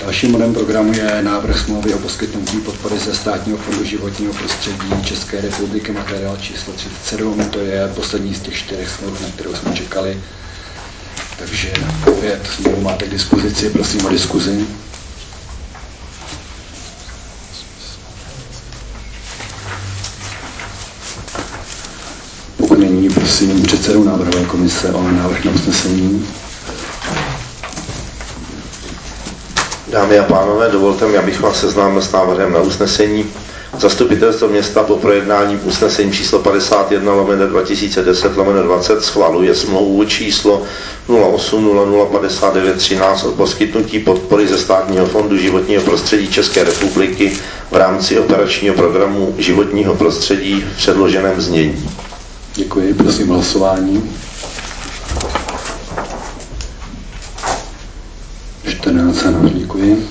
Dalším bodem programu je návrh smlouvy o poskytnutí podpory ze Státního fondu životního prostředí České republiky, materiál číslo 37. To je poslední z těch 4 smluv, na kterou jsme čekali. Takže opět smlouvu máte k dispozici, prosím o diskuzi. Pokud není, prosím předsedu návrhové komise o návrh na usnesení. Dámy a pánové, dovolte mi, abych vás seznámil s návrhem na usnesení. Zastupitelstvo města po projednání usnesení číslo 51/2010/20 schvaluje smlouvu číslo 08005913 o poskytnutí podpory ze Státního fondu životního prostředí České republiky v rámci operačního programu životního prostředí v předloženém znění. Děkuji, prosím hlasování. 14, ano, děkuji.